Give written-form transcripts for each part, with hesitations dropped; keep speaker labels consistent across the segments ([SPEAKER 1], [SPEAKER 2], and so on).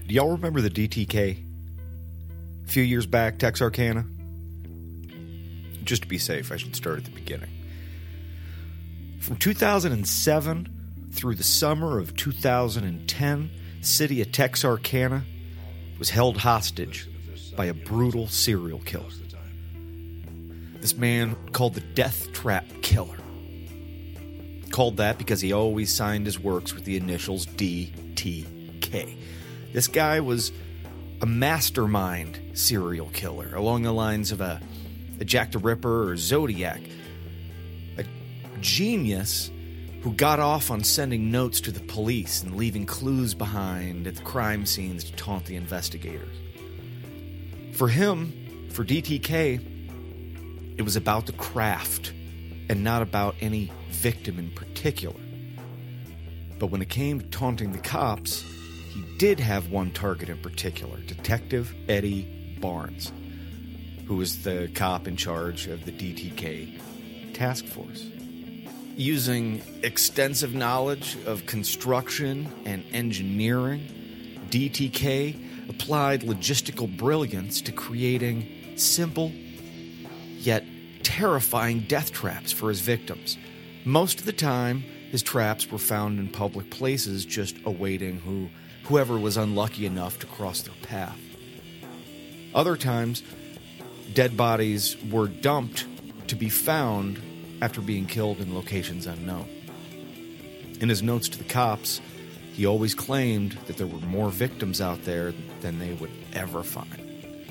[SPEAKER 1] Do y'all remember the DTK? A few years back, Texarkana? Just to be safe, I should start at the beginning. From 2007 through the summer of 2010, the city of Texarkana was held hostage by a brutal serial killer. This man called the Death Trap Killer. Called that because he always signed his works with the initials DTK. This guy was a mastermind serial killer, along the lines of a Jack the Ripper or Zodiac. A genius who got off on sending notes to the police and leaving clues behind at the crime scenes to taunt the investigators. For him, for DTK, it was about the craft and not about any victim in particular. But when it came to taunting the cops, he did have one target in particular, Detective Eddie Barnes, who was the cop in charge of the DTK task force. Using extensive knowledge of construction and engineering, DTK applied logistical brilliance to creating simple yet terrifying death traps for his victims. Most of the time, his traps were found in public places, just awaiting whoever was unlucky enough to cross their path. Other times, dead bodies were dumped to be found after being killed in locations unknown. In his notes to the cops, he always claimed that there were more victims out there than they would ever find.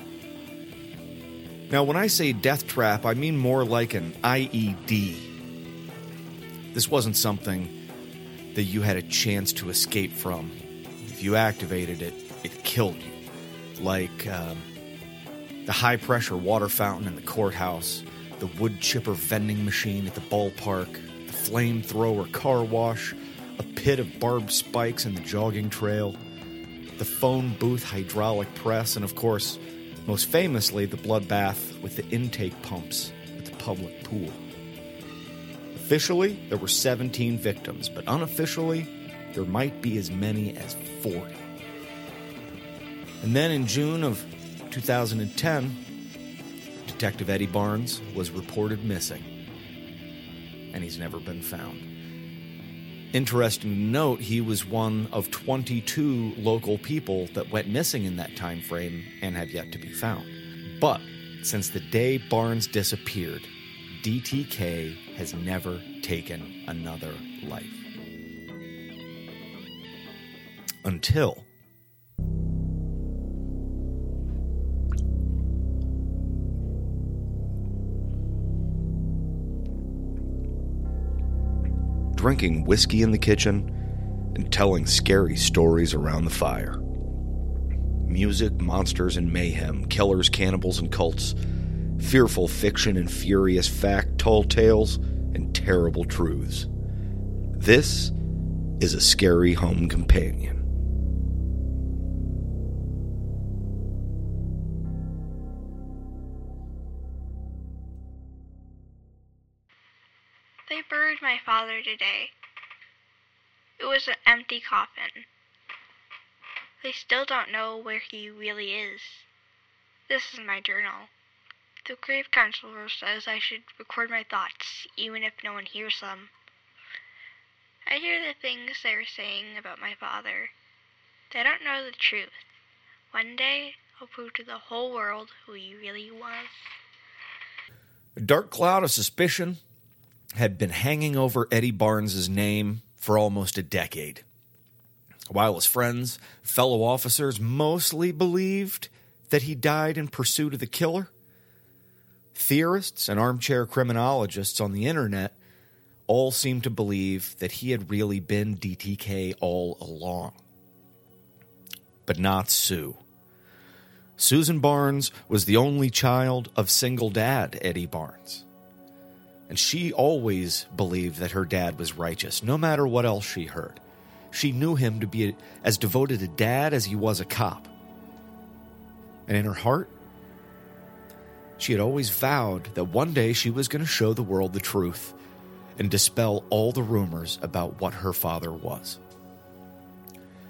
[SPEAKER 1] Now, when I say death trap, I mean more like an IED. This wasn't something that you had a chance to escape from. If you activated it, it killed you. Like the high-pressure water fountain in the courthouse, the wood chipper vending machine at the ballpark, the flamethrower car wash, a pit of barbed spikes in the jogging trail, the phone booth hydraulic press, and of course, most famously, the bloodbath with the intake pumps at the public pool. Officially, there were 17 victims, but unofficially, there might be as many as 40. And then in June of 2010, Detective Eddie Barnes was reported missing, and he's never been found. Interesting to note, he was one of 22 local people that went missing in that time frame and have yet to be found. But since the day Barnes disappeared, DTK has never taken another life. Until drinking whiskey in the kitchen and telling scary stories around the fire. Music, monsters, and mayhem, killers, cannibals, and cults, fearful fiction and furious fact, tall tales, and terrible truths. This is a scary home companion.
[SPEAKER 2] They buried my father today. It was an empty coffin. They still don't know where he really is. This is my journal. The grave counselor says I should record my thoughts, even if no one hears them. I hear the things they're saying about my father. They don't know the truth. One day, I'll prove to the whole world who he really was.
[SPEAKER 1] A dark cloud of suspicion had been hanging over Eddie Barnes' name for almost a decade. While his friends, fellow officers mostly believed that he died in pursuit of the killer, theorists and armchair criminologists on the internet all seemed to believe that he had really been DTK all along. But not Sue. Susan Barnes was the only child of single dad Eddie Barnes. And she always believed that her dad was righteous, no matter what else she heard. She knew him to be as devoted a dad as he was a cop. And in her heart, she had always vowed that one day she was going to show the world the truth and dispel all the rumors about what her father was.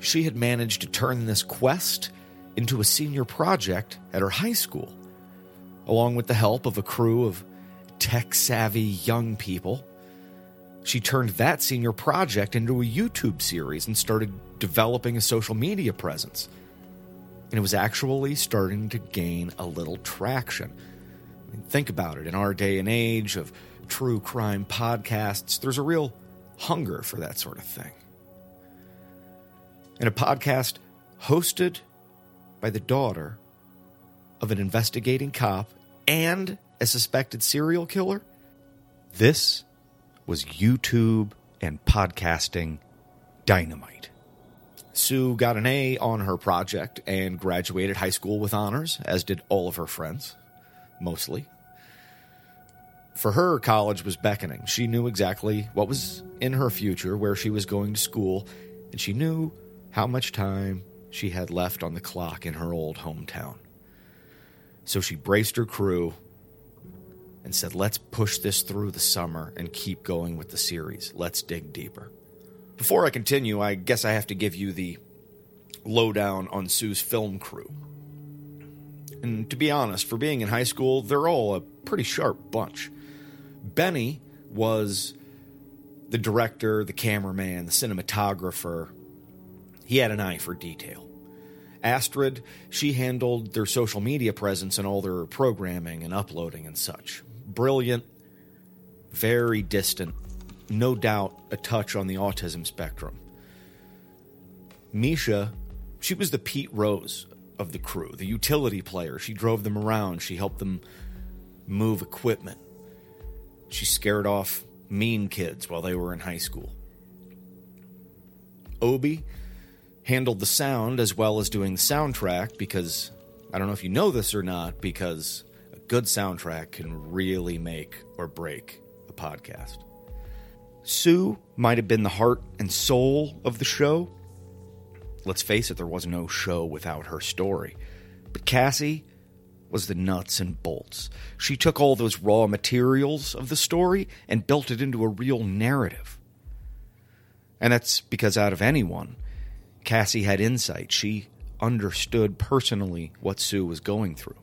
[SPEAKER 1] she had managed to turn this quest into a senior project at her high school, along with the help of a crew of tech-savvy young people. She turned that senior project into a YouTube series and started developing a social media presence. And it was actually starting to gain a little traction. I mean, think about it. In our day and age of true crime podcasts, there's a real hunger for that sort of thing. And a podcast hosted by the daughter of an investigating cop and a suspected serial killer? This was YouTube and podcasting dynamite. Sue got an A on her project and graduated high school with honors, as did all of her friends, mostly. For her, college was beckoning. She knew exactly what was in her future, where she was going to school, and she knew how much time she had left on the clock in her old hometown. So she braced her crew and said, let's push this through the summer and keep going with the series. Let's dig deeper. Before I continue, I guess I have to give you the lowdown on Sue's film crew. And to be honest, for being in high school, they're all a pretty sharp bunch. Benny was the director, the cameraman, the cinematographer. He had an eye for detail. Astrid, she handled their social media presence and all their programming and uploading and such. Brilliant, very distant, no doubt a touch on the autism spectrum. Misha, she was the Pete Rose of the crew, the utility player. She drove them around. She helped them move equipment. She scared off mean kids while they were in high school. Obi handled the sound as well as doing the soundtrack because, I don't know if you know this or not, because a good soundtrack can really make or break a podcast. Sue might have been the heart and soul of the show. Let's face it, there was no show without her story. But Cassie was the nuts and bolts. She took all those raw materials of the story and built it into a real narrative. And that's because out of anyone, Cassie had insight. She understood personally what Sue was going through.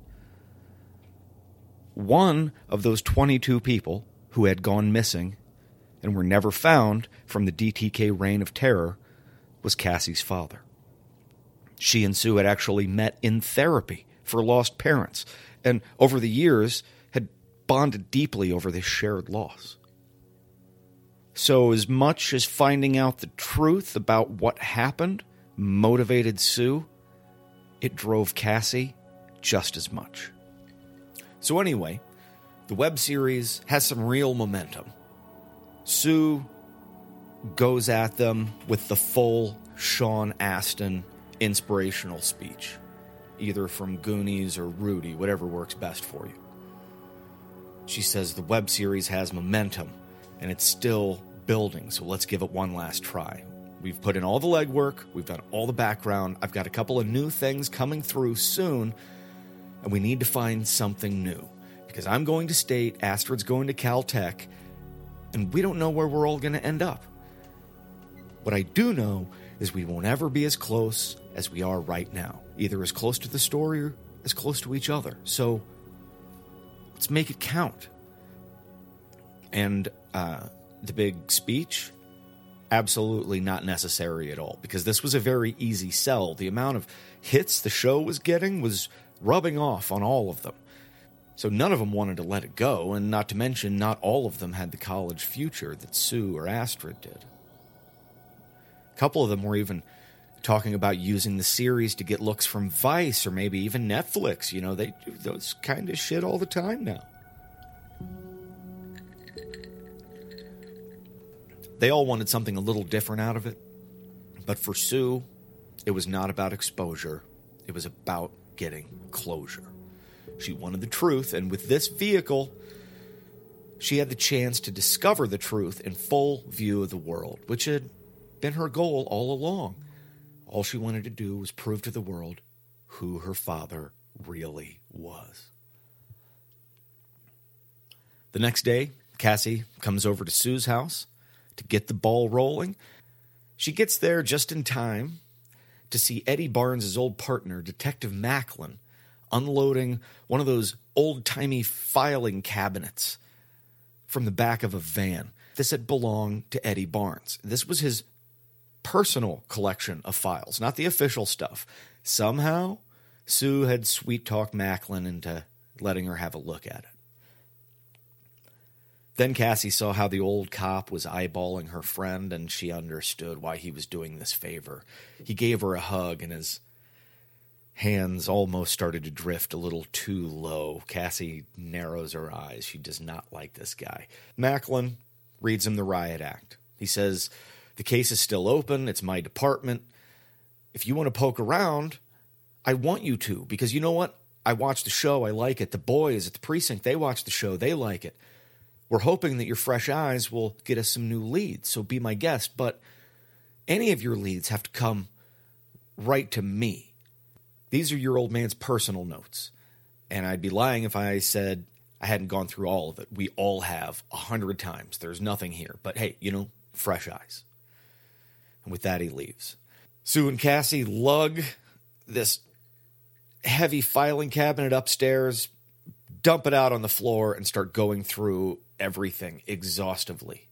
[SPEAKER 1] One of those 22 people who had gone missing and were never found from the DTK reign of terror was Cassie's father. She and Sue had actually met in therapy for lost parents, and over the years had bonded deeply over this shared loss. So as much as finding out the truth about what happened motivated Sue, it drove Cassie just as much. So anyway, the web series has some real momentum. Sue goes at them with the full Sean Astin inspirational speech, either from Goonies or Rudy, whatever works best for you. She says the web series has momentum, and it's still building, so let's give it one last try. We've put in all the legwork, we've done all the background, I've got a couple of new things coming through soon, and we need to find something new. Because I'm going to state, Astrid's going to Caltech, and we don't know where we're all going to end up. What I do know is we won't ever be as close as we are right now. Either as close to the story or as close to each other. So, let's make it count. And the big speech, absolutely not necessary at all. Because this was a very easy sell. The amount of hits the show was getting was rubbing off on all of them. So none of them wanted to let it go, and not to mention, not all of them had the college future that Sue or Astrid did. A couple of them were even talking about using the series to get looks from Vice or maybe even Netflix. You know, they do those kind of shit all the time now. They all wanted something a little different out of it. But for Sue, it was not about exposure. It was about getting closure. She wanted the truth, and with this vehicle, she had the chance to discover the truth in full view of the world, which had been her goal all along. All she wanted to do was prove to the world who her father really was. The next day, Cassie comes over to Sue's house to get the ball rolling, She gets there just in time to see Eddie Barnes' old partner, Detective Macklin, unloading one of those old-timey filing cabinets from the back of a van. This had belonged to Eddie Barnes. This was his personal collection of files, not the official stuff. Somehow, Sue had sweet-talked Macklin into letting her have a look at it. Then Cassie saw how the old cop was eyeballing her friend, and she understood why he was doing this favor. He gave her a hug, and his hands almost started to drift a little too low. Cassie narrows her eyes. She does not like this guy. Macklin reads him the riot act. He says, the case is still open. It's my department. If you want to poke around, I want you to, because you know what? I watch the show. I like it. The boys at the precinct, they watch the show. They like it. We're hoping that your fresh eyes will get us some new leads, so be my guest. But any of your leads have to come right to me. These are your old man's personal notes. And I'd be lying if I said I hadn't gone through all of it. We all have 100 times. There's nothing here. But hey, fresh eyes. And with that, he leaves. Sue and Cassie lug this heavy filing cabinet upstairs, dump it out on the floor, and start going through everything exhaustively.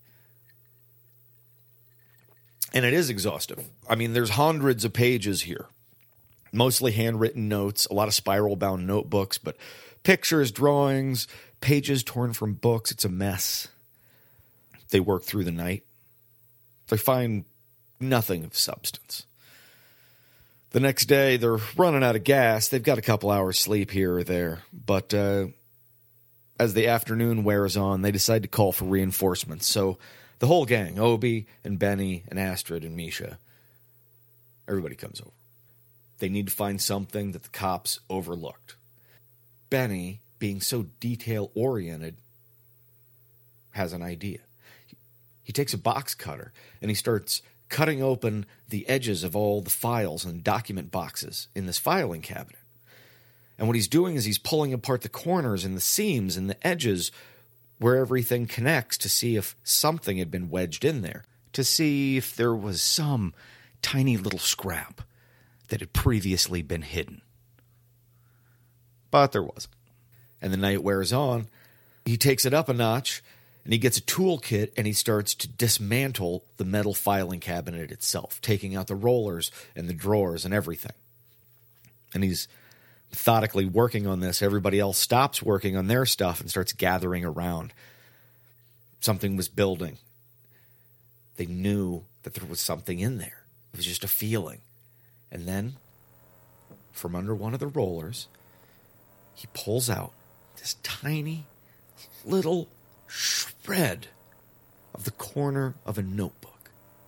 [SPEAKER 1] And it is exhaustive. I mean, there's hundreds of pages here. Mostly handwritten notes, a lot of spiral-bound notebooks, but pictures, drawings, pages torn from books. It's a mess. They work through the night. They find nothing of substance. The next day, they're running out of gas. They've got a couple hours sleep here or there, but as the afternoon wears on, they decide to call for reinforcements. So the whole gang, Obie and Benny and Astrid and Misha, everybody comes over. They need to find something that the cops overlooked. Benny, being so detail-oriented, has an idea. He takes a box cutter and he starts cutting open the edges of all the files and document boxes in this filing cabinet. And what he's doing is he's pulling apart the corners and the seams and the edges where everything connects to see if something had been wedged in there, to see if there was some tiny little scrap that had previously been hidden. But there wasn't. And the night wears on. He takes it up a notch, and he gets a toolkit, and he starts to dismantle the metal filing cabinet itself, taking out the rollers and the drawers and everything. And he's methodically working on this. Everybody else stops working on their stuff and starts gathering around. Something was building. They knew that there was something in there. It was just a feeling. And then, from under one of the rollers, he pulls out this tiny little shred of the corner of a notebook.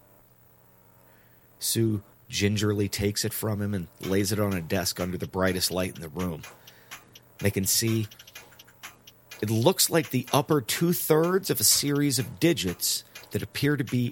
[SPEAKER 1] Sue gingerly takes it from him and lays it on a desk under the brightest light in the room. They can see it looks like the upper 2/3 of a series of digits that appear to be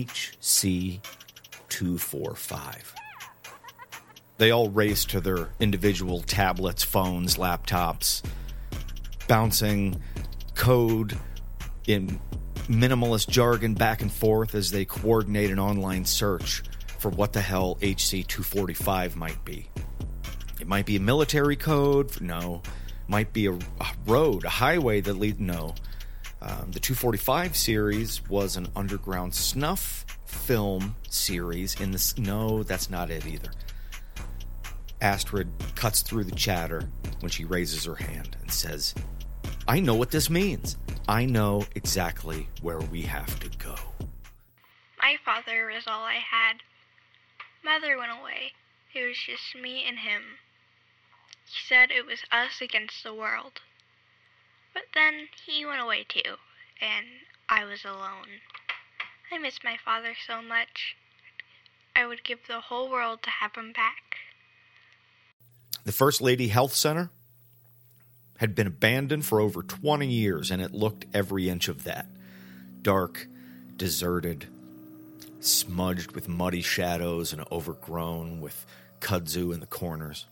[SPEAKER 1] HC245. They all race to their individual tablets, phones, laptops, bouncing code in minimalist jargon back and forth as they coordinate an online search for what the hell HC245 might be. It might be a military code. No. Might be a road, a highway that leads. No. The 245 series was an underground snuff film series in the. No, that's not it either. Astrid cuts through the chatter when she raises her hand and says, I know what this means. I know exactly where we have to go.
[SPEAKER 2] My father was all I had. Mother went away. It was just me and him. He said it was us against the world. But then he went away too, and I was alone. I miss my father so much. I would give the whole world to have him back.
[SPEAKER 1] The First Lady Health Center had been abandoned for over 20 years, and it looked every inch of that. Dark, deserted, smudged with muddy shadows and overgrown with kudzu in the corners.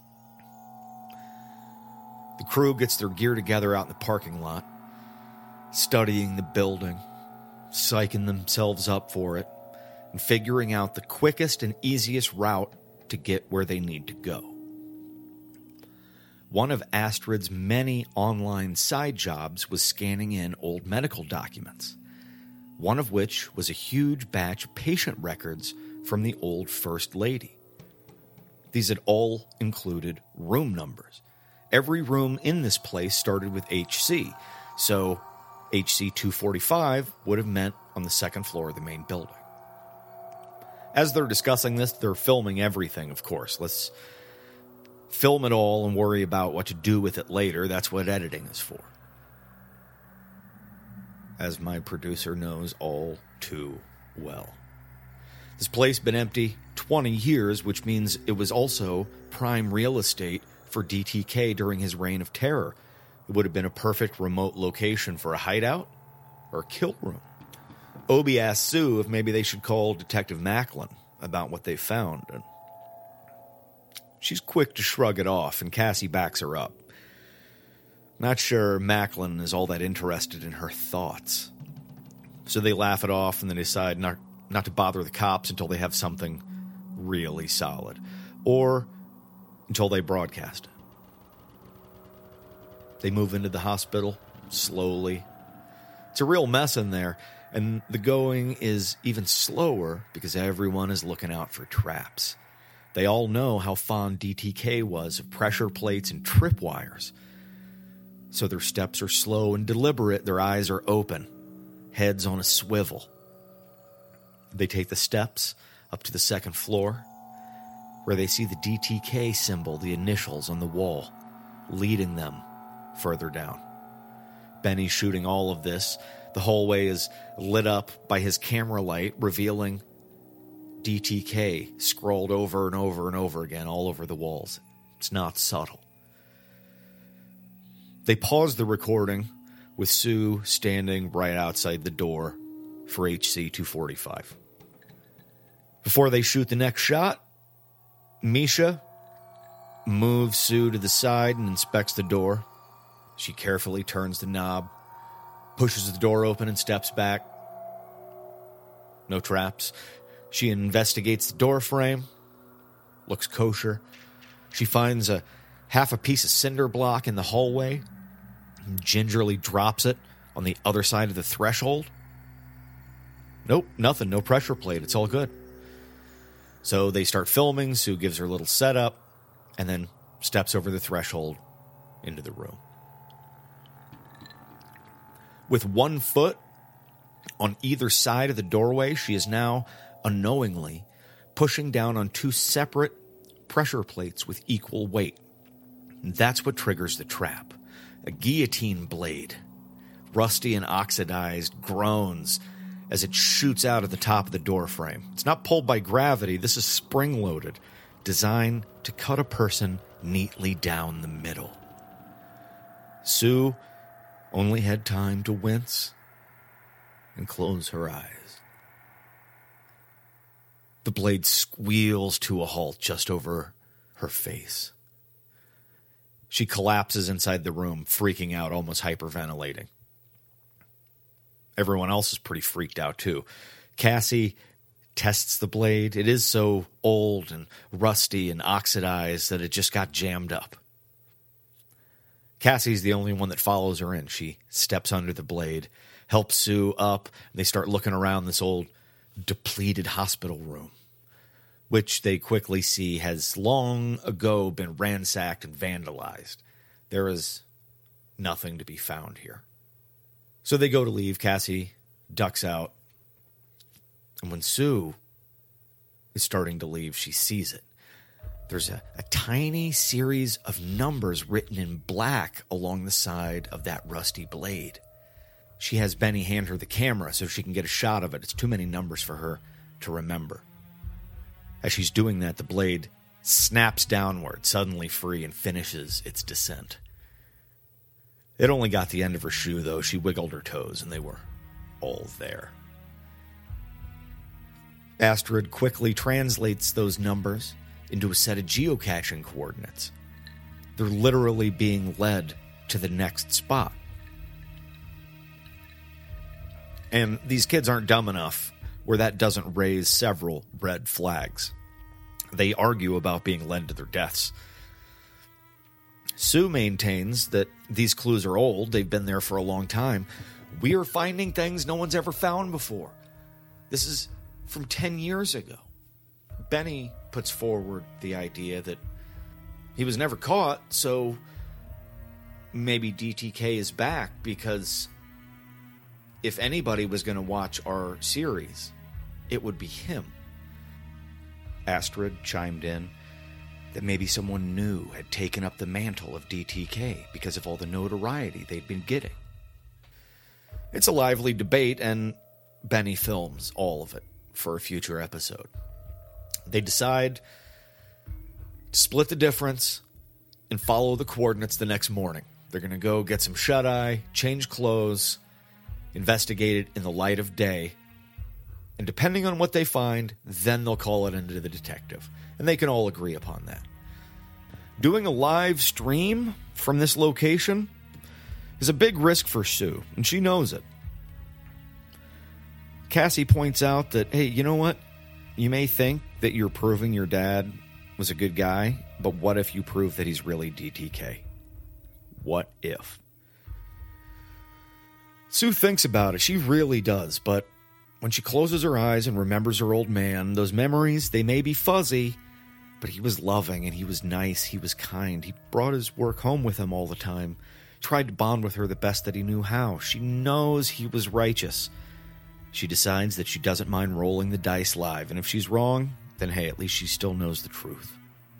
[SPEAKER 1] The crew gets their gear together out in the parking lot, studying the building, psyching themselves up for it, and figuring out the quickest and easiest route to get where they need to go. One of Astrid's many online side jobs was scanning in old medical documents, one of which was a huge batch of patient records from the old First Lady. These had all included room numbers. Every room in this place started with HC, so HC 245 would have meant on the second floor of the main building. As they're discussing this, they're filming everything, of course. Let's film it all and worry about what to do with it later. That's what editing is for. As my producer knows all too well. This place has been empty 20 years, which means it was also prime real estate for DTK during his reign of terror. It would have been a perfect remote location for a hideout or a kill room. Obi asked Sue if maybe they should call Detective Macklin about what they found, and she's quick to shrug it off, and Cassie backs her up. Not sure Macklin is all that interested in her thoughts. So they laugh it off and they decide not to bother the cops until they have something really solid. Or until they broadcast it. They move into the hospital slowly. It's a real mess in there, and the going is even slower because everyone is looking out for traps. They all know how fond DTK was of pressure plates and tripwires. So their steps are slow and deliberate, their eyes are open, heads on a swivel. They take the steps up to the second floor, where they see the DTK symbol, the initials on the wall, leading them further down. Benny's shooting all of this. The hallway is lit up by his camera light, revealing DTK scrawled over and over and over again all over the walls. It's not subtle. They pause the recording with Sue standing right outside the door for HC 245. Before they shoot the next shot, Misha moves Sue to the side and inspects the door. She carefully turns the knob, pushes the door open and steps back. No traps. She investigates the door frame. Looks kosher. She finds half a piece of cinder block in the hallway and gingerly drops it on the other side of the threshold. Nope, nothing. No pressure plate. It's all good. So they start filming. Sue gives her little setup and then steps over the threshold into the room. With one foot on either side of the doorway, she is now unknowingly pushing down on two separate pressure plates with equal weight. And that's what triggers the trap. A guillotine blade, rusty and oxidized, groans as it shoots out of the top of the door frame. It's not pulled by gravity. This is spring-loaded, designed to cut a person neatly down the middle. Sue only had time to wince and close her eyes. The blade squeals to a halt just over her face. She collapses inside the room, freaking out, almost hyperventilating. Everyone else is pretty freaked out, too. Cassie tests the blade. It is so old and rusty and oxidized that it just got jammed up. Cassie's the only one that follows her in. She steps under the blade, helps Sue up, and they start looking around this old depleted hospital room, which they quickly see has long ago been ransacked and vandalized. There is nothing to be found here. So they go to leave. Cassie ducks out. And when Sue is starting to leave, she sees it. There's a tiny series of numbers written in black along the side of that rusty blade. She has Benny hand her the camera so she can get a shot of it. It's too many numbers for her to remember. As she's doing that, the blade snaps downward, suddenly free, and finishes its descent. It only got the end of her shoe, though. She wiggled her toes, and they were all there. Astrid quickly translates those numbers into a set of geocaching coordinates. They're literally being led to the next spot. And these kids aren't dumb enough where that doesn't raise several red flags. They argue about being led to their deaths. Sue maintains that these clues are old. They've been there for a long time. We are finding things no one's ever found before. This is from 10 years ago. Benny puts forward the idea that he was never caught, so maybe DTK is back, because if anybody was going to watch our series, it would be him. Astrid chimed in that maybe someone new had taken up the mantle of DTK because of all the notoriety they'd been getting. It's a lively debate, and Benny films all of it for a future episode. They decide to split the difference and follow the coordinates the next morning. They're going to go get some shut-eye, change clothes, investigate it in the light of day, and depending on what they find, then they'll call it into the detective. And they can all agree upon that. Doing a live stream from this location is a big risk for Sue, and she knows it. Cassie points out that, hey, you know what? You may think that you're proving your dad was a good guy, but what if you prove that he's really DTK? What if? Sue thinks about it. She really does, but when she closes her eyes and remembers her old man, those memories, they may be fuzzy, but he was loving and he was nice, he was kind. He brought his work home with him all the time, tried to bond with her the best that he knew how. She knows he was righteous. She decides that she doesn't mind rolling the dice live, and if she's wrong, then hey, at least she still knows the truth.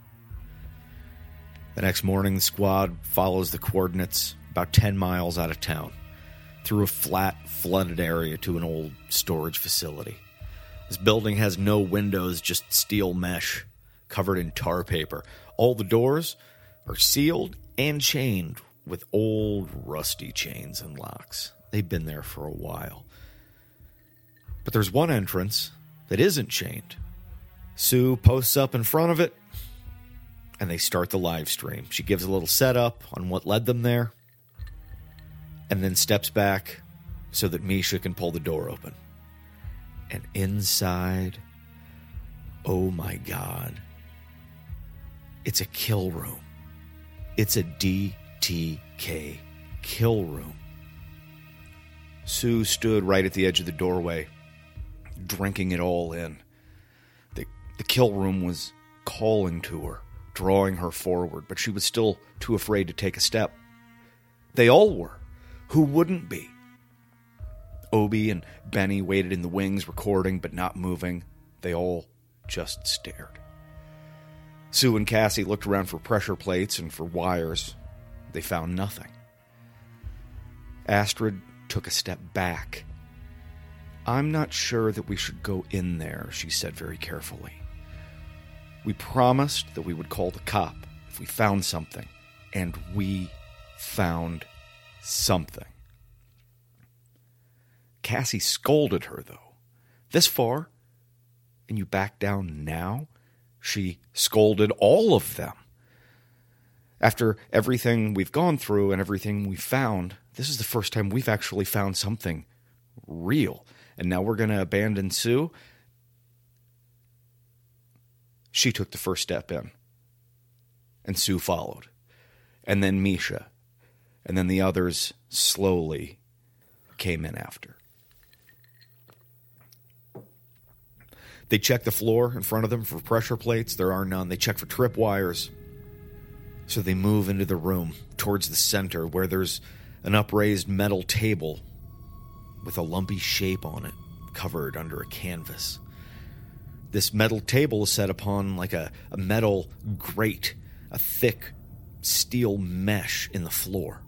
[SPEAKER 1] The next morning, the squad follows the coordinates about 10 miles out of town, through a flat, flooded area to an old storage facility. This building has no windows, just steel mesh, covered in tar paper. All the doors are sealed and chained with old, rusty chains and locks. They've been there for a while. But there's one entrance that isn't chained. Sue posts up in front of it, and they start the live stream. She gives a little setup on what led them there, and then steps back so that Misha can pull the door open. And inside, oh my God, it's a kill room. It's a DTK kill room. Sue stood right at the edge of the doorway, drinking it all in. The kill room was calling to her, drawing her forward, but she was still too afraid to take a step. They all were. Who wouldn't be? Obi and Benny waited in the wings, recording but not moving. They all just stared. Sue and Cassie looked around for pressure plates and for wires. They found nothing. Astrid took a step back. I'm not sure that we should go in there, she said very carefully. We promised that we would call the cop if we found something, and we found something. Cassie scolded her, though. This far, and you back down now? She scolded all of them. After everything we've gone through and everything we found, this is the first time we've actually found something real. And now we're going to abandon Sue? She took the first step in. And Sue followed. And then Misha. And then the others slowly came in after. They check the floor in front of them for pressure plates. There are none. They check for trip wires. So they move into the room towards the center where there's an upraised metal table with a lumpy shape on it, covered under a canvas. This metal table is set upon like a metal grate, a thick steel mesh in the floor.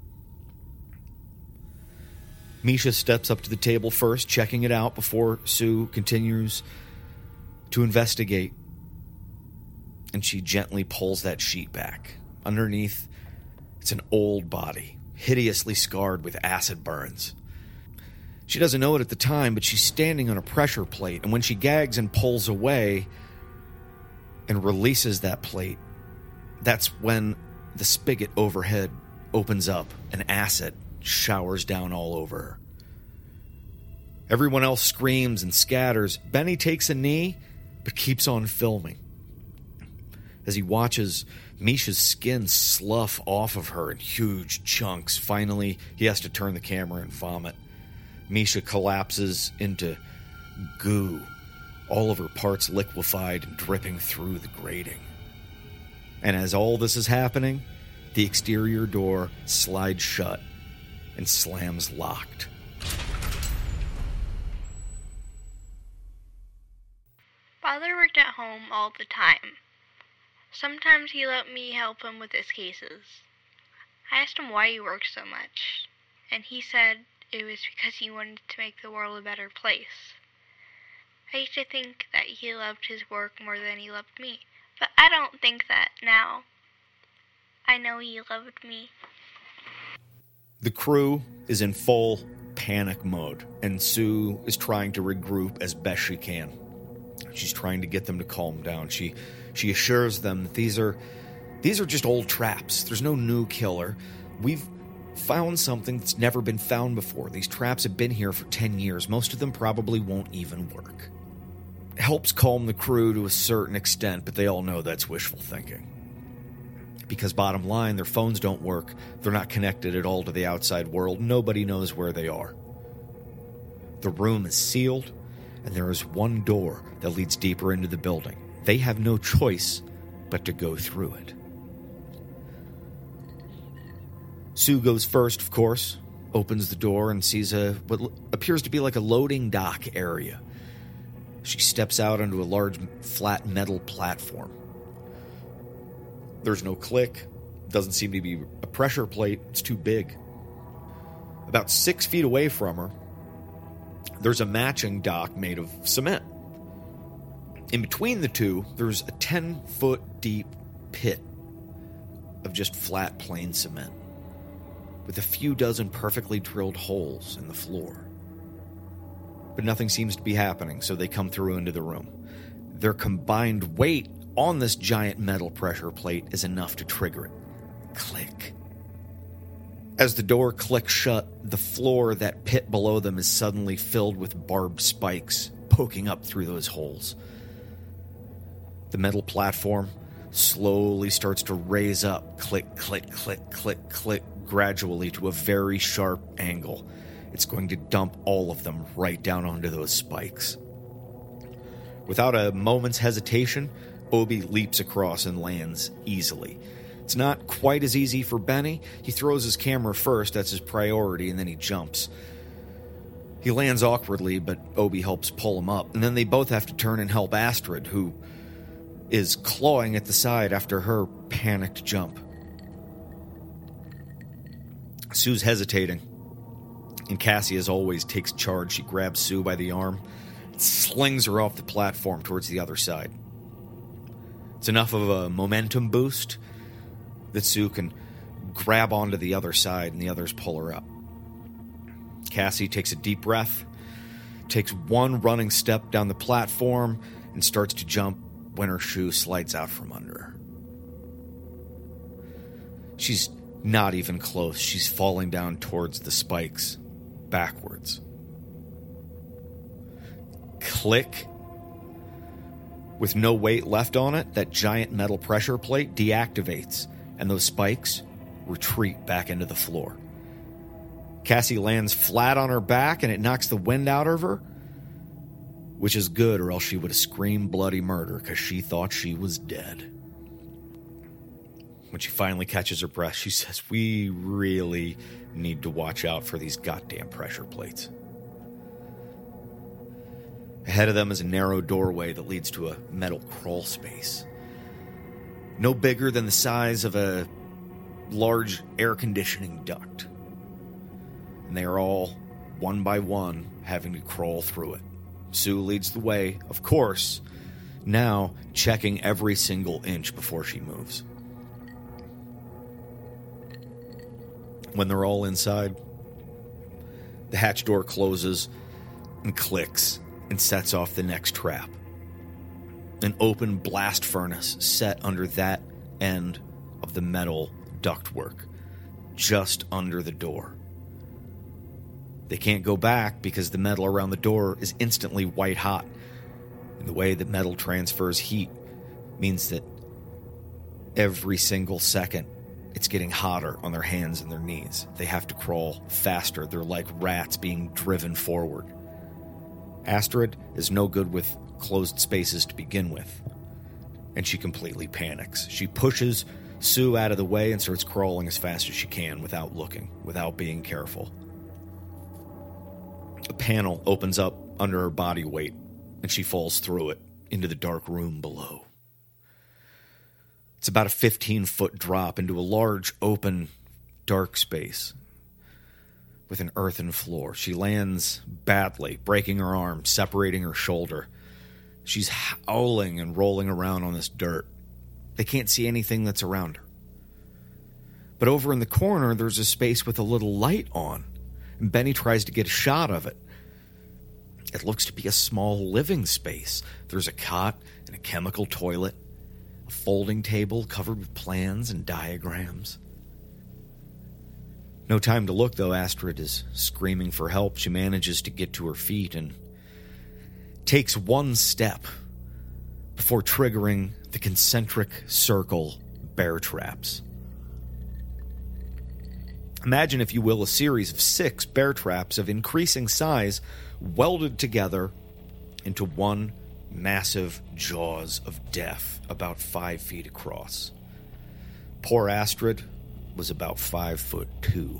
[SPEAKER 1] Misha steps up to the table first, checking it out before Sue continues to investigate. And she gently pulls that sheet back. Underneath, it's an old body, hideously scarred with acid burns. She doesn't know it at the time, but she's standing on a pressure plate, and when she gags and pulls away and releases that plate, that's when the spigot overhead opens up and acid showers down all over her. Everyone else screams and scatters. Benny takes a knee, but keeps on filming. As he watches Misha's skin slough off of her in huge chunks, finally he has to turn the camera and vomit. Misha collapses into goo, all of her parts liquefied and dripping through the grating. And as all this is happening, the exterior door slides shut and slams locked.
[SPEAKER 2] Father worked at home all the time. Sometimes he let me help him with his cases. I asked him why he worked so much, and he said it was because he wanted to make the world a better place. I used to think that he loved his work more than he loved me, but I don't think that now. I know he loved me.
[SPEAKER 1] The crew is in full panic mode, and Sue is trying to regroup as best she can. She's trying to get them to calm down. She assures them that these are just old traps. There's no new killer. We've found something that's never been found before. These traps have been here for 10 years. Most of them probably won't even work. It helps calm the crew to a certain extent, but they all know that's wishful thinking. Because bottom line, their phones don't work. They're not connected at all to the outside world. Nobody knows where they are. The room is sealed, and there is one door that leads deeper into the building. They have no choice but to go through it. Sue goes first, of course, opens the door and sees what appears to be like a loading dock area. She steps out onto a large flat metal platform. There's no click. Doesn't seem to be a pressure plate. It's too big. About 6 feet away from her, there's a matching dock made of cement. In between the two, there's a 10-foot deep pit of just flat, plain cement, with a few dozen perfectly drilled holes in the floor. But nothing seems to be happening, so they come through into the room. Their combined weight on this giant metal pressure plate is enough to trigger it. Click. As the door clicks shut, the floor, that pit below them, is suddenly filled with barbed spikes poking up through those holes. The metal platform slowly starts to raise up, click, click, click, click, click, gradually to a very sharp angle. It's going to dump all of them right down onto those spikes. Without a moment's hesitation, Obi leaps across and lands easily. It's not quite as easy for Benny. He throws his camera first, that's his priority, and then he jumps. He lands awkwardly, but Obi helps pull him up, and then they both have to turn and help Astrid, who is clawing at the side after her panicked jump. Sue's hesitating, and Cassie, as always, takes charge. She grabs Sue by the arm and slings her off the platform towards the other side. It's enough of a momentum boost that Sue can grab onto the other side and the others pull her up. Cassie takes a deep breath, takes one running step down the platform, and starts to jump when her shoe slides out from under her. She's not even close. She's falling down towards the spikes, backwards. Click. With no weight left on it, that giant metal pressure plate deactivates, and those spikes retreat back into the floor. Cassie lands flat on her back, and it knocks the wind out of her, which is good, or else she would have screamed bloody murder because she thought she was dead. When she finally catches her breath, she says, "We really need to watch out for these goddamn pressure plates." Ahead of them is a narrow doorway that leads to a metal crawl space. No bigger than the size of a large air conditioning duct. And they are all, one by one, having to crawl through it. Sue leads the way, of course, now checking every single inch before she moves. When they're all inside, the hatch door closes and clicks and sets off the next trap. An open blast furnace set under that end of the metal ductwork, just under the door. They can't go back because the metal around the door is instantly white hot. And the way that metal transfers heat means that every single second it's getting hotter on their hands and their knees. They have to crawl faster. They're like rats being driven forward. Astrid is no good with closed spaces to begin with, and she completely panics. She pushes Sue out of the way and starts crawling as fast as she can without looking, without being careful. A panel opens up under her body weight, and she falls through it into the dark room below. It's about a 15-foot drop into a large, open, dark space with an earthen floor. She lands badly, breaking her arm, separating her shoulder. She's howling and rolling around on this dirt. They can't see anything that's around her. But over in the corner, there's a space with a little light on, and Benny tries to get a shot of it. It looks to be a small living space. There's a cot and a chemical toilet, a folding table covered with plans and diagrams. No time to look, though. Astrid is screaming for help. She manages to get to her feet and takes one step before triggering the concentric circle bear traps. Imagine, if you will, a series of 6 bear traps of increasing size welded together into one massive jaws of death about 5 feet across. Poor Astrid was about 5'2".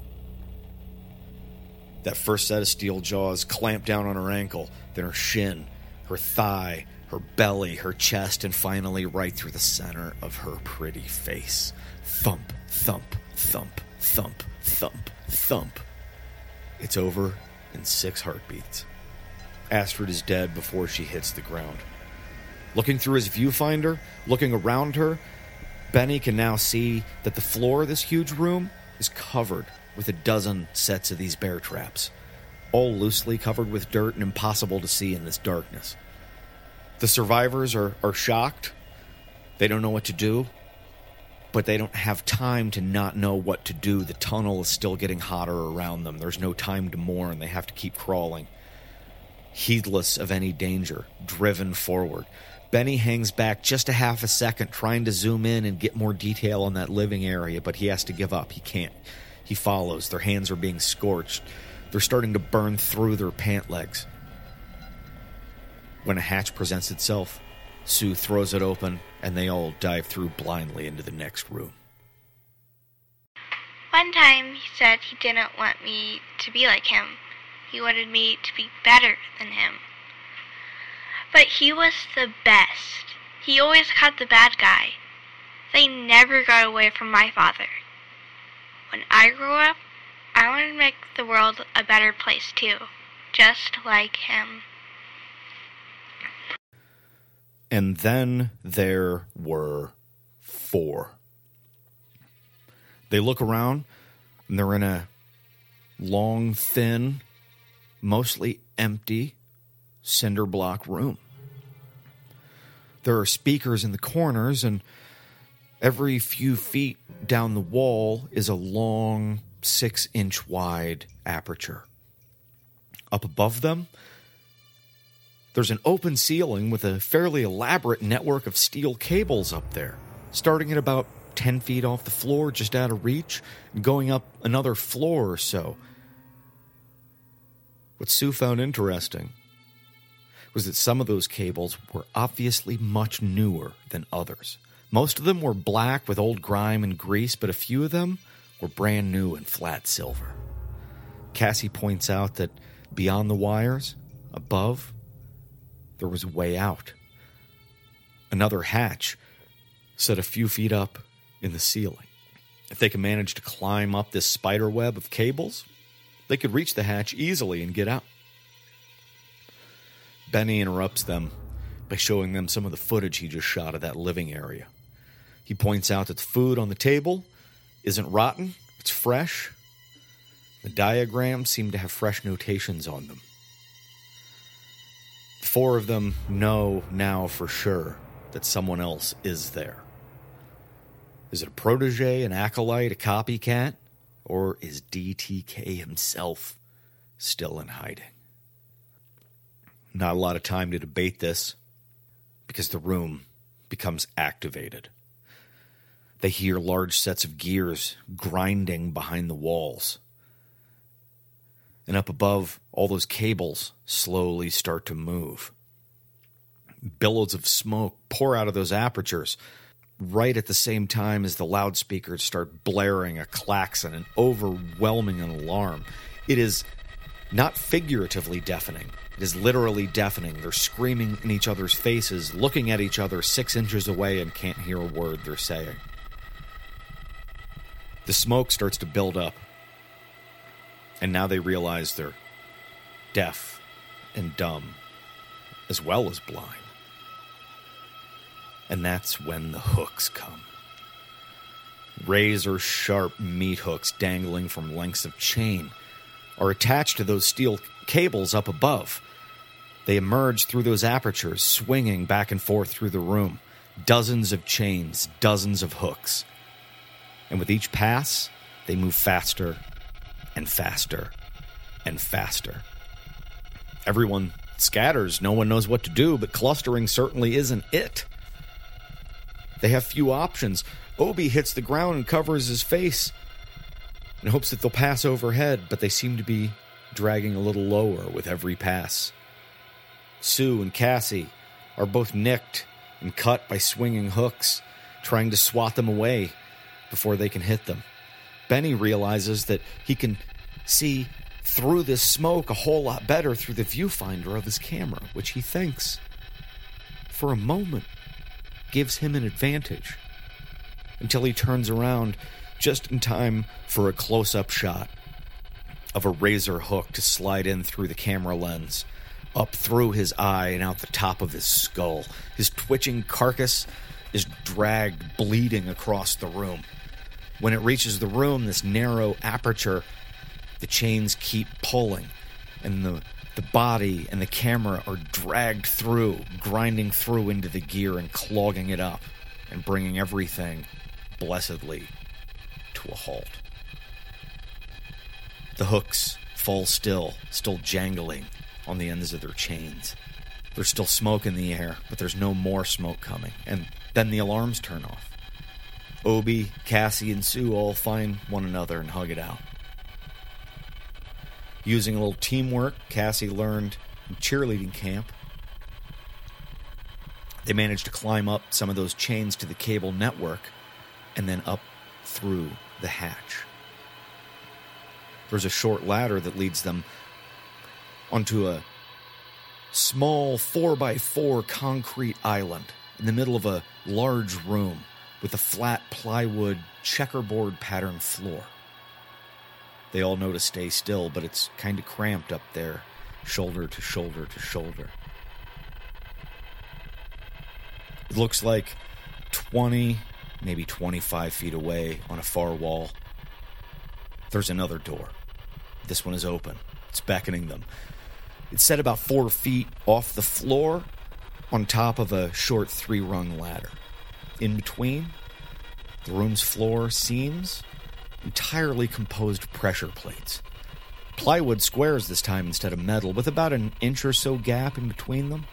[SPEAKER 1] That first set of steel jaws clamped down on her ankle, then her shin, her thigh, her belly, her chest, and finally right through the center of her pretty face. Thump, thump, thump, thump, thump, thump. It's over in 6 heartbeats. Astrid is dead before she hits the ground. Looking through his viewfinder, looking around her, Benny can now see that the floor of this huge room is covered with a dozen sets of these bear traps, all loosely covered with dirt and impossible to see in this darkness. The survivors are shocked. They don't know what to do, but they don't have time to not know what to do. The tunnel is still getting hotter around them. There's no time to mourn. They have to keep crawling, heedless of any danger, driven forward. Benny hangs back just a half a second, trying to zoom in and get more detail on that living area, but he has to give up. He can't. He follows. Their hands are being scorched. They're starting to burn through their pant legs. When a hatch presents itself, Sue throws it open, and they all dive through blindly into the next room.
[SPEAKER 2] One time he said he didn't want me to be like him. He wanted me to be better than him. But he was the best. He always caught the bad guy. They never got away from my father. When I grow up, I want to make the world a better place too, just like him.
[SPEAKER 1] And then there were 4. They look around, and they're in a long, thin, mostly empty cinder block room. There are speakers in the corners, and every few feet down the wall is a long 6-inch wide aperture. Up above them, there's an open ceiling with a fairly elaborate network of steel cables up there, starting at about 10 feet off the floor, just out of reach, and going up another floor or so. What Sue found interesting was that some of those cables were obviously much newer than others. Most of them were black with old grime and grease, but a few of them were brand new and flat silver. Cassie points out that beyond the wires, above, there was a way out. Another hatch set a few feet up in the ceiling. If they could manage to climb up this spider web of cables, they could reach the hatch easily and get out. Benny interrupts them by showing them some of the footage he just shot of that living area. He points out that the food on the table isn't rotten, it's fresh. The diagrams seem to have fresh notations on them. The 4 of them know now for sure that someone else is there. Is it a protege, an acolyte, a copycat? Or is DTK himself still in hiding. Not a lot of time to debate this, because the room becomes activated. They hear large sets of gears grinding behind the walls. And up above, all those cables slowly start to move. Billows of smoke pour out of those apertures right at the same time as the loudspeakers start blaring a klaxon, an overwhelming alarm. It is not figuratively deafening. It is literally deafening. They're screaming in each other's faces, looking at each other 6 inches away and can't hear a word they're saying. The smoke starts to build up. And now they realize they're deaf and dumb, as well as blind. And that's when the hooks come. Razor-sharp meat hooks dangling from lengths of chain are attached to those steel cables up above. They emerge through those apertures, swinging back and forth through the room. Dozens of chains, dozens of hooks. And with each pass, they move faster and faster and faster. Everyone scatters. No one knows what to do, but clustering certainly isn't it. They have few options. Obi hits the ground and covers his face and hopes that they'll pass overhead, but they seem to be dragging a little lower with every pass. Sue and Cassie are both nicked and cut by swinging hooks, trying to swat them away before they can hit them. Benny realizes that he can see through this smoke a whole lot better through the viewfinder of his camera, which he thinks, for a moment, gives him an advantage, until he turns around just in time for a close-up shot of a razor hook to slide in through the camera lens, up through his eye and out the top of his skull. His twitching carcass is dragged bleeding across the room. When it reaches the room, this narrow aperture, the chains keep pulling, and the body and the camera are dragged through, grinding through into the gear and clogging it up, and bringing everything, blessedly, to a halt. The hooks fall still jangling on the ends of their chains. There's still smoke in the air, but there's no more smoke coming, and then the alarms turn off. Obi, Cassie, and Sue all find one another and hug it out. Using a little teamwork Cassie learned in cheerleading camp, they managed to climb up some of those chains to the cable network and then up through the hatch. There's a short ladder that leads them onto a small 4x4 concrete island in the middle of a large room with a flat plywood checkerboard pattern floor. They all know to stay still, but it's kind of cramped up there, shoulder to shoulder to shoulder. It looks like 20, maybe 25 feet away on a far wall, there's another door. This one is open. It's beckoning them. It's set about 4 feet off the floor on top of a short 3-rung ladder. In between, the room's floor seems entirely composed of pressure plates. Plywood squares this time instead of metal, with about an inch or so gap in between them.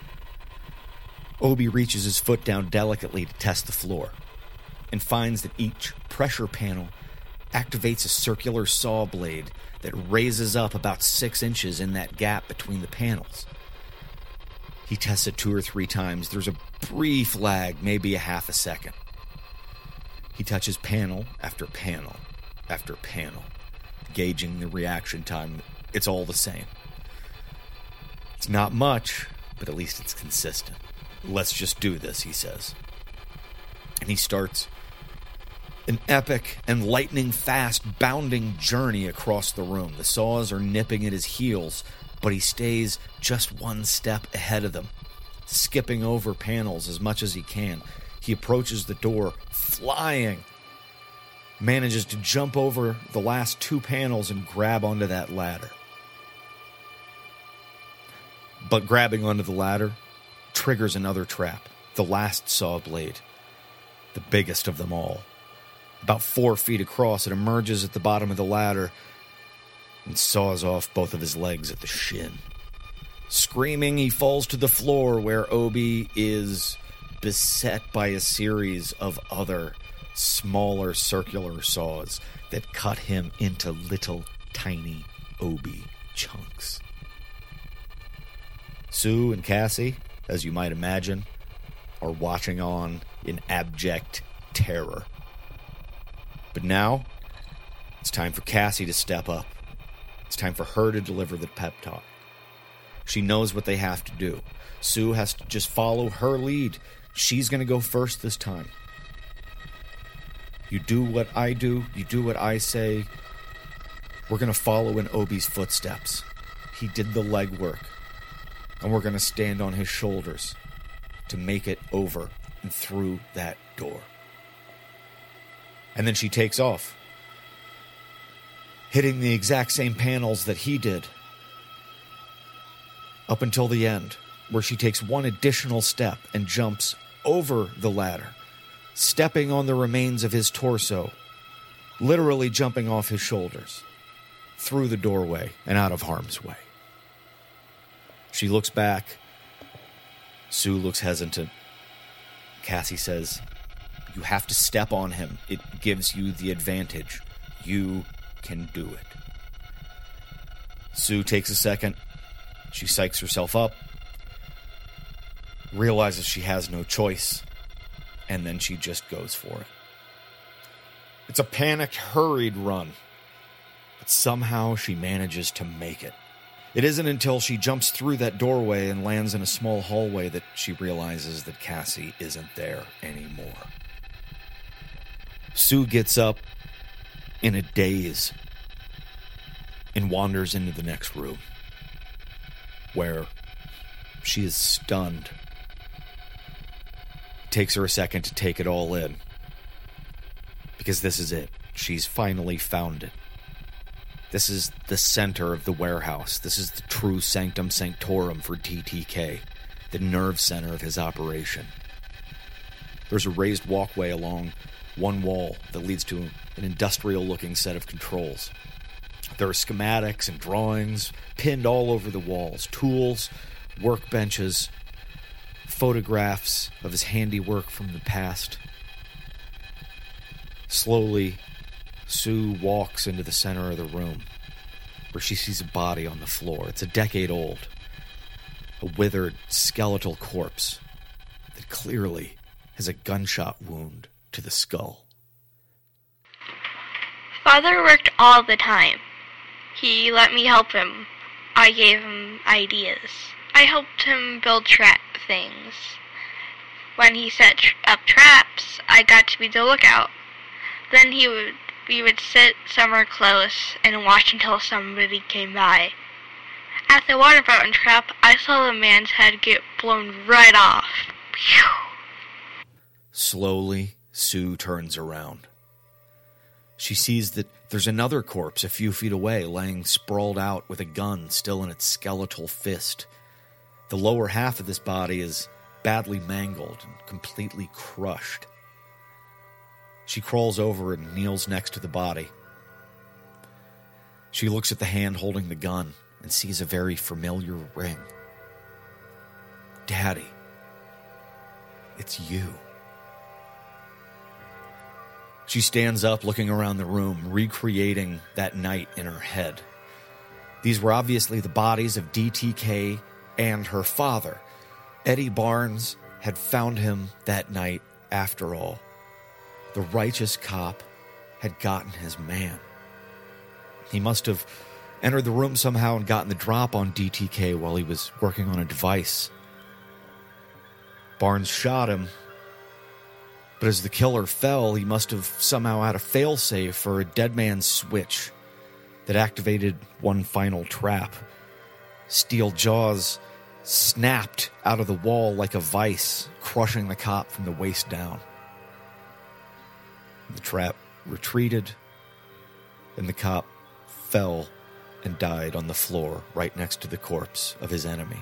[SPEAKER 1] Obi reaches his foot down delicately to test the floor, and finds that each pressure panel activates a circular saw blade that raises up about 6 inches in that gap between the panels. He tests it 2 or 3 times. There's a brief lag, maybe a half a second. He touches panel after panel after panel, gauging the reaction time. It's all the same. It's not much, but at least it's consistent. Let's just do this, he says. And he starts an epic and lightning-fast bounding journey across the room. The saws are nipping at his heels, but he stays just one step ahead of them, skipping over panels as much as he can. He approaches the door, flying, manages to jump over the last 2 panels and grab onto that ladder. But grabbing onto the ladder triggers another trap, the last saw blade, the biggest of them all. About 4 feet across, it emerges at the bottom of the ladder, and saws off both of his legs at the shin. Screaming, he falls to the floor where Obi is beset by a series of other smaller circular saws that cut him into little tiny Obi chunks. Sue and Cassie, as you might imagine, are watching on in abject terror. But now, it's time for Cassie to step up. It's time for her to deliver the pep talk. She knows what they have to do. Sue has to just follow her lead. She's going to go first this time. You do what I do. You do what I say. We're going to follow in Obi's footsteps. He did the legwork. And we're going to stand on his shoulders to make it over and through that door. And then she takes off, hitting the exact same panels that he did, up until the end, where she takes one additional step and jumps over the ladder, stepping on the remains of his torso, literally jumping off his shoulders, through the doorway and out of harm's way. She looks back. Sue looks hesitant. Cassie says, "You have to step on him. It gives you the advantage. You can do it." Sue takes a second. She psychs herself up, realizes she has no choice, and then she just goes for it. It's a panicked, hurried run, but somehow she manages to make it. It isn't until she jumps through that doorway and lands in a small hallway that she realizes that Cassie isn't there anymore. Sue gets up in a daze and wanders into the next room, where she is stunned. It takes her a second to take it all in, because this is it. She's finally found it. This is the center of the warehouse. This is the true sanctum sanctorum for DTK, the nerve center of his operation. There's a raised walkway along one wall that leads to an industrial-looking set of controls. There are schematics and drawings pinned all over the walls, tools, workbenches, photographs of his handiwork from the past. Slowly, Sue walks into the center of the room, where she sees a body on the floor. It's a decade old, a withered, skeletal corpse that clearly has a gunshot wound to the skull.
[SPEAKER 2] Father worked all the time. He let me help him. I gave him ideas. I helped him build trap things. When he set up traps, I got to be the lookout. Then we would sit somewhere close and watch until somebody came by. At the water fountain trap, I saw the man's head get blown right off. Phew.
[SPEAKER 1] Slowly, Sue turns around. She sees that there's another corpse a few feet away, laying sprawled out with a gun still in its skeletal fist. The lower half of this body is badly mangled and completely crushed. She crawls over and kneels next to the body. She looks at the hand holding the gun and sees a very familiar ring. "Daddy, it's you." She stands up, looking around the room, recreating that night in her head. These were obviously the bodies of DTK and her father. Eddie Barnes had found him that night after all. The righteous cop had gotten his man. He must have entered the room somehow and gotten the drop on DTK while he was working on a device. Barnes shot him, but as the killer fell, he must have somehow had a failsafe for a dead man's switch that activated one final trap. Steel jaws snapped out of the wall like a vice, crushing the cop from the waist down. The trap retreated, and the cop fell and died on the floor right next to the corpse of his enemy.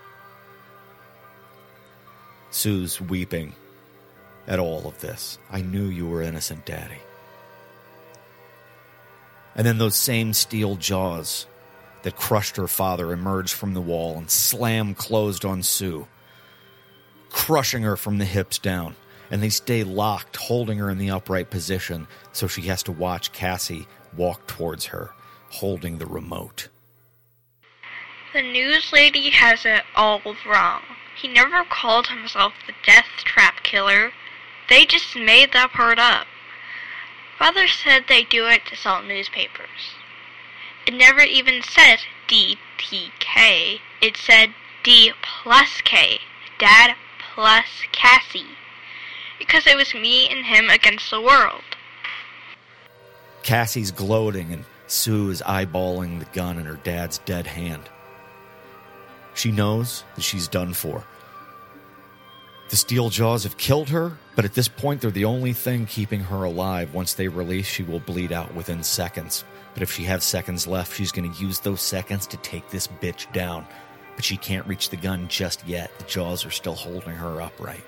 [SPEAKER 1] Sue's weeping at all of this. "I knew you were innocent, Daddy." And then those same steel jaws that crushed her father emerged from the wall and slammed closed on Sue, crushing her from the hips down. And they stay locked, holding her in the upright position, so she has to watch Cassie walk towards her, holding the remote.
[SPEAKER 2] The news lady has it all wrong. He never called himself the Death Trap Killer. They just made that part up. Father said they do it to sell newspapers. It never even said DTK. It said D plus K. Dad plus Cassie. Because it was me and him against the world.
[SPEAKER 1] Cassie's gloating and Sue is eyeballing the gun in her dad's dead hand. She knows that she's done for. The steel jaws have killed her, but at this point they're the only thing keeping her alive. Once they release, she will bleed out within seconds. But if she has seconds left, she's going to use those seconds to take this bitch down. But she can't reach the gun just yet. The jaws are still holding her upright.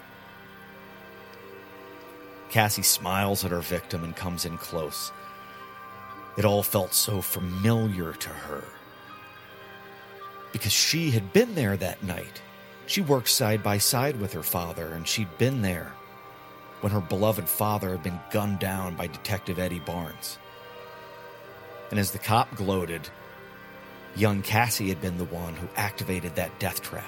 [SPEAKER 1] Cassie smiles at her victim and comes in close. It all felt so familiar to her. Because she had been there that night. She worked side by side with her father, and she'd been there when her beloved father had been gunned down by Detective Eddie Barnes. And as the cop gloated, young Cassie had been the one who activated that death trap.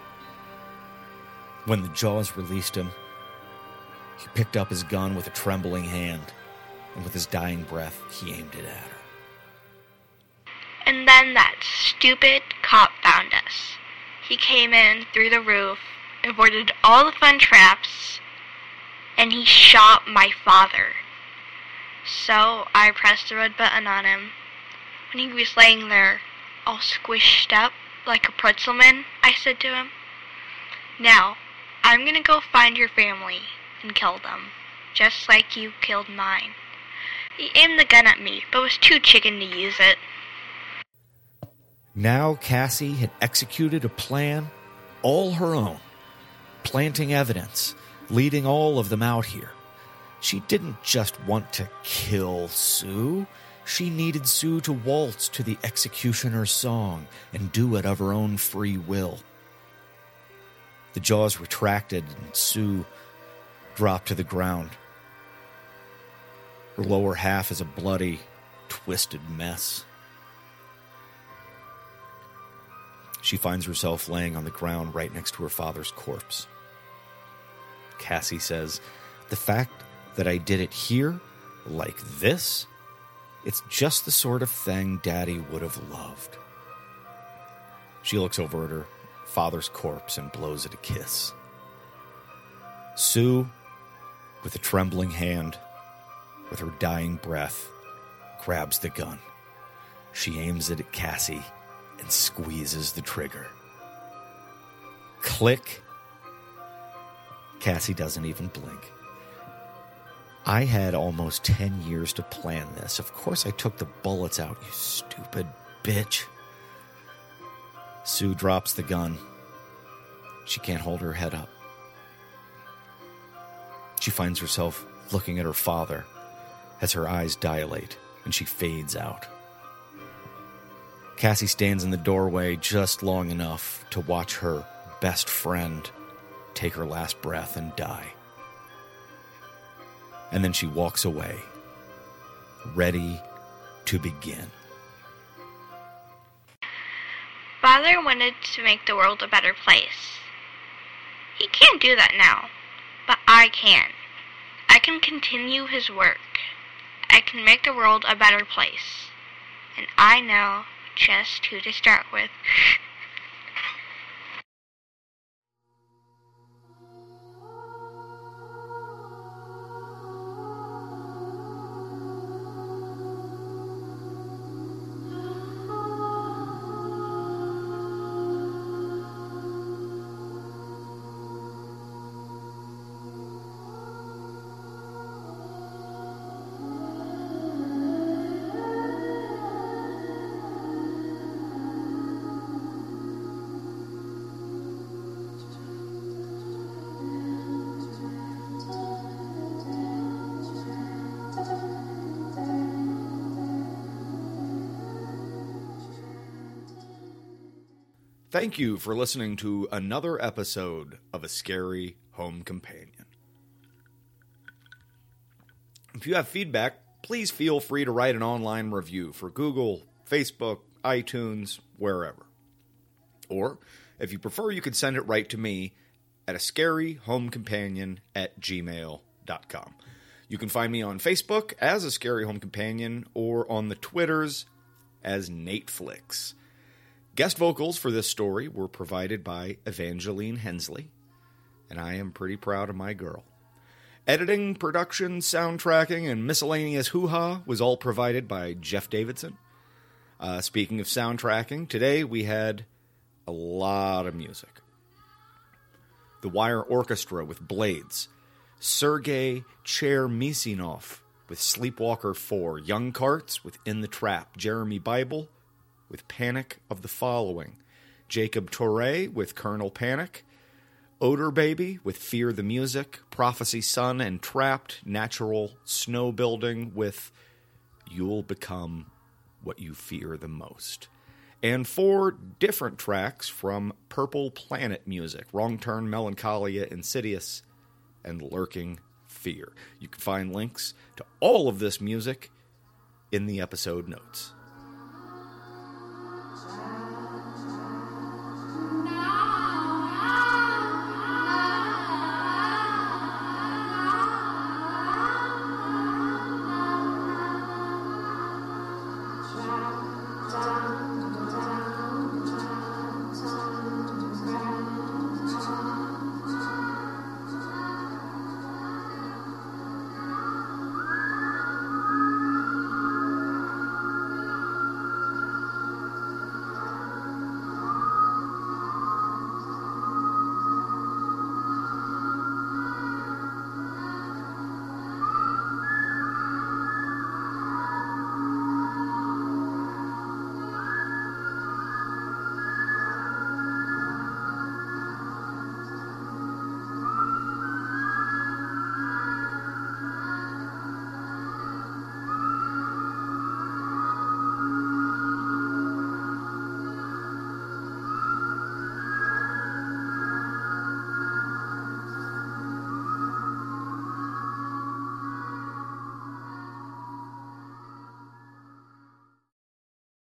[SPEAKER 1] When the jaws released him, he picked up his gun with a trembling hand, and with his dying breath, he aimed it at her.
[SPEAKER 2] And then that stupid cop found us. He came in through the roof, avoided all the fun traps, and he shot my father. So I pressed the red button on him. When he was laying there, all squished up like a pretzelman, I said to him, "Now, I'm gonna go find your family and kill them, just like you killed mine." He aimed the gun at me, but was too chicken to use it.
[SPEAKER 1] Now Cassie had executed a plan all her own, planting evidence, leading all of them out here. She didn't just want to kill Sue. She needed Sue to waltz to the executioner's song and do it of her own free will. The jaws retracted and Sue dropped to the ground. Her lower half is a bloody, twisted mess. She finds herself laying on the ground right next to her father's corpse. Cassie says, "The fact that I did it here, like this, it's just the sort of thing Daddy would have loved." She looks over at her father's corpse and blows it a kiss. Sue, with a trembling hand, with her dying breath, grabs the gun. She aims it at Cassie and squeezes the trigger. Click. Cassie doesn't even blink. I had almost 10 years to plan this. Of course I took the bullets out, you stupid bitch. Sue drops the gun. She can't hold her head up. She finds herself looking at her father as her eyes dilate and she fades out. Cassie stands in the doorway just long enough to watch her best friend take her last breath and die. And then she walks away, ready to begin.
[SPEAKER 2] Father wanted to make the world a better place. He can't do that now, but I can. I can continue his work. I can make the world a better place. And I know just who to start with.
[SPEAKER 1] Thank you for listening to another episode of A Scary Home Companion. If you have feedback, please feel free to write an online review for Google, Facebook, iTunes, wherever. Or, if you prefer, you can send it right to me at ascaryhomecompanion@gmail.com. You can find me on Facebook as A Scary Home Companion or on the Twitters as Nateflix. Guest vocals for this story were provided by Evangeline Hensley, and I am pretty proud of my girl. Editing, production, soundtracking, and miscellaneous hoo-ha was all provided by Jeff Davidson. Speaking of soundtracking, today we had a lot of music. The Wire Orchestra with Blades, Sergei Chermisinov with Sleepwalker 4, Young Carts with In the Trap, Jeremy Bible with Panic of the Following, Jacob Torre with Colonel Panic, Odor Baby with Fear the Music, Prophecy Sun and Trapped, Natural Snow Building with You'll Become What You Fear the Most. And 4 different tracks from Purple Planet Music, Wrong Turn, Melancholia, Insidious, and Lurking Fear. You can find links to all of this music in the episode notes.